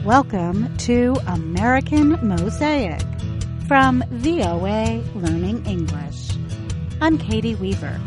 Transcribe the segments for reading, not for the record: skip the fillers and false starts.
Welcome to American Mosaic from VOA Learning English. I'm Katie Weaver.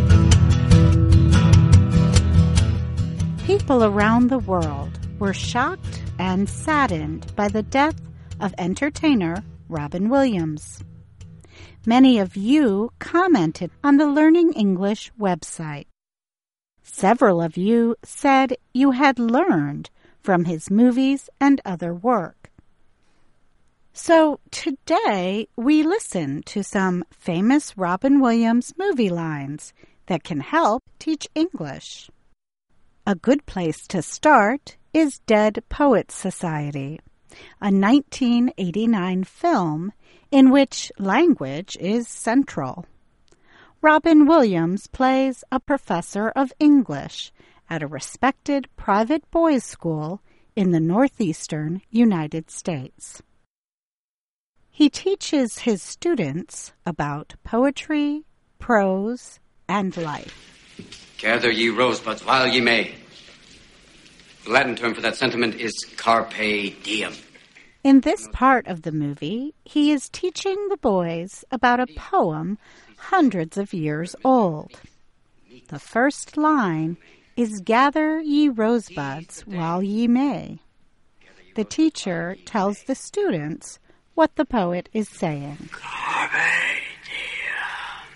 People around the world were shocked and saddened by the death of entertainer Robin Williams. Many of you commented on the Learning English website. Several of you said you had learned from his movies and other work. So today we listen to some famous Robin Williams movie lines that can help teach English. A good place to start is Dead Poets Society, a 1989 film in which language is central. Robin Williams plays a professor of English at a respected private boys' school in the northeastern United States. He teaches his students about poetry, prose, and life. Gather ye rosebuds while ye may. The Latin term for that sentiment is carpe diem. In this part of the movie, he is teaching the boys about a poem hundreds of years old. The first line is gather ye rosebuds while ye may. The teacher tells the students what the poet is saying. Carpe diem.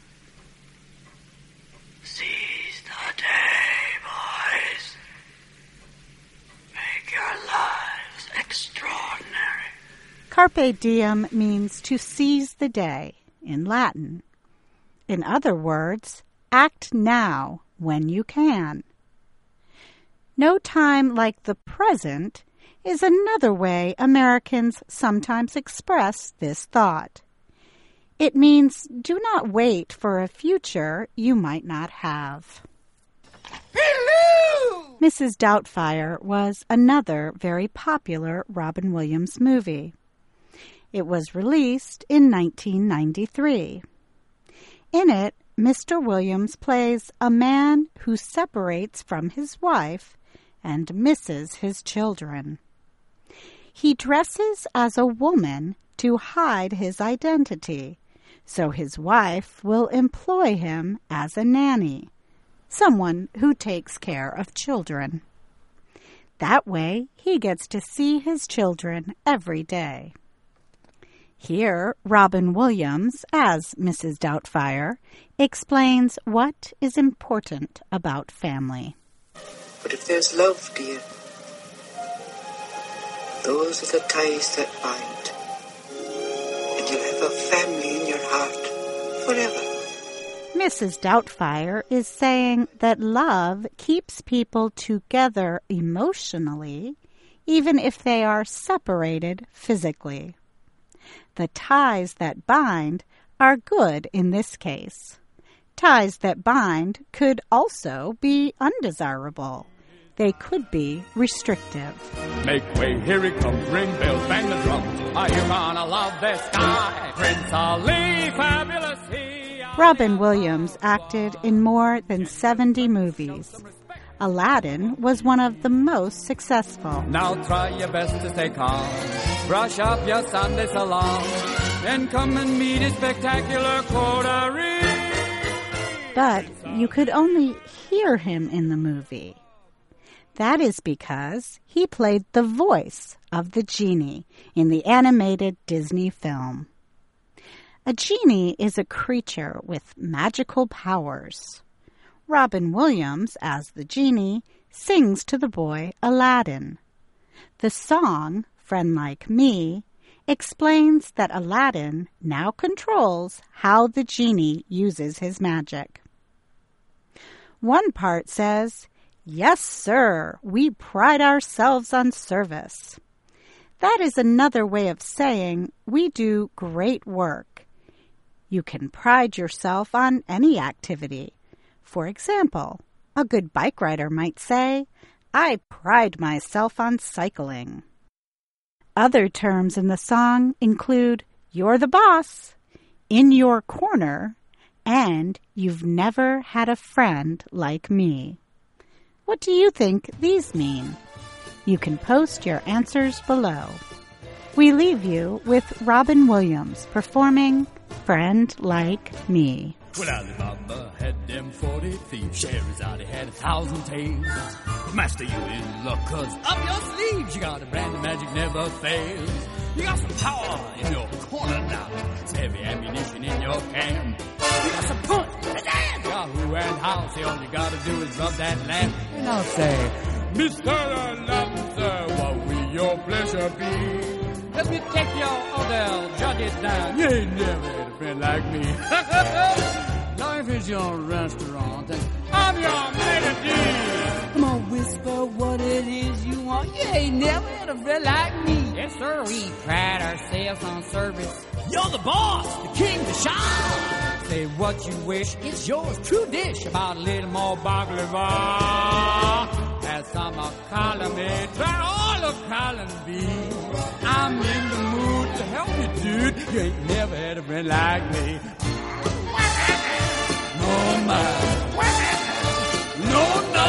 Seize the day, boys. Make your lives extraordinary. Carpe diem means to seize the day in Latin. In other words, act now when you can. No time like the present is another way Americans sometimes express this thought. It means do not wait for a future you might not have. Hello! Mrs. Doubtfire was another very popular Robin Williams movie. It was released in 1993. In it, Mr. Williams plays a man who separates from his wife and misses his children. He dresses as a woman to hide his identity, so his wife will employ him as a nanny, someone who takes care of children. That way, he gets to see his children every day. Here, Robin Williams, as Mrs. Doubtfire, explains what is important about family. But if there's love, dear, those are the ties that bind. And you'll have a family in your heart forever. Mrs. Doubtfire is saying that love keeps people together emotionally, even if they are separated physically. The ties that bind are good in this case. Ties that bind could also be undesirable. They could be restrictive. Make way, here he comes, ring bells, bang the drum. Are you gonna love this guy? Prince Ali, fabulous he. Robin Williams acted in more than 70 movies. Aladdin was one of the most successful. Now try your best to stay calm. Brush up your Sunday salon. Then come and meet a spectacular coterie. But you could only hear him in the movie. That is because he played the voice of the genie in the animated Disney film. A genie is a creature with magical powers. Robin Williams, as the genie, sings to the boy Aladdin. The song, Friend Like Me, explains that Aladdin now controls how the genie uses his magic. One part says, "Yes, sir, we pride ourselves on service." That is another way of saying we do great work. You can pride yourself on any activity. For example, a good bike rider might say, "I pride myself on cycling." Other terms in the song include "you're the boss," "in your corner," and "you've never had a friend like me." What do you think these mean? You can post your answers below. We leave you with Robin Williams performing Friend Like Me. Well, Alibaba had them 40 thieves. Scheherazade had 1,000 tales. Master, you in luck, 'cause up your sleeves you got a brand of magic never fails. You got some power in your corner now. Some heavy ammunition in your can. You got some punch, Yahoo and how. Say all you gotta do is rub that lamp. And I'll say, Mr. Aladdin, sir, what will your pleasure be? Let me take your order, jot it down. You ain't never had a friend like me. Life is your restaurant, and I'm your melody. Come on, whisper what it is you want. You ain't never had a friend like me. Yes, sir. We pride ourselves on service. You're the boss, the king, the shine. Say what you wish, it's yours, true dish. About a little more baklava. Have some column A, try all of column B. I'm in the mood to help you, dude. You ain't never had a friend like me. No, man. No, no.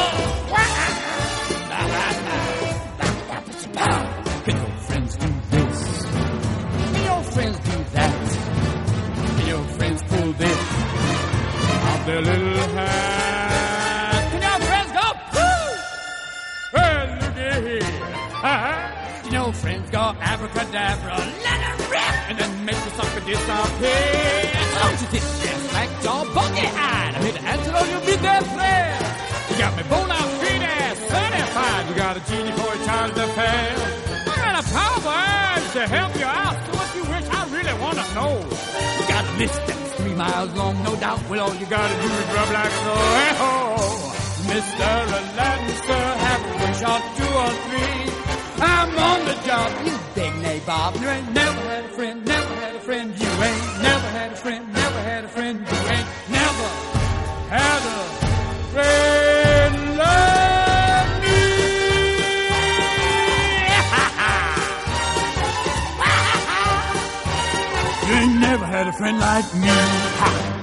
Can your friends do this? Can your friends do that? Can your friends pull this out their little hat? Can your friends go, woo? Well, look at here. You know, friends go abracadabra, let it rip, and then make the sucker disappear. Don't you think just like your buggy-eyed? I made an answer on your be their friend. You got me bone-out street ass certified. You got a genie for a child to fail. I got a power urge to help you out. So what you wish, I really want to know. You got a list that's 3 miles long, no doubt. Well, all you got to do is rub like so. Hey-ho. Mr. Aladdin, sir, have a wish or 2 or 3. I'm on the job, you big nabob. You ain't never had a friend, never had a friend. You ain't never had a friend, never had a friend. You ain't never had a friend like me. You ain't never had a friend like me.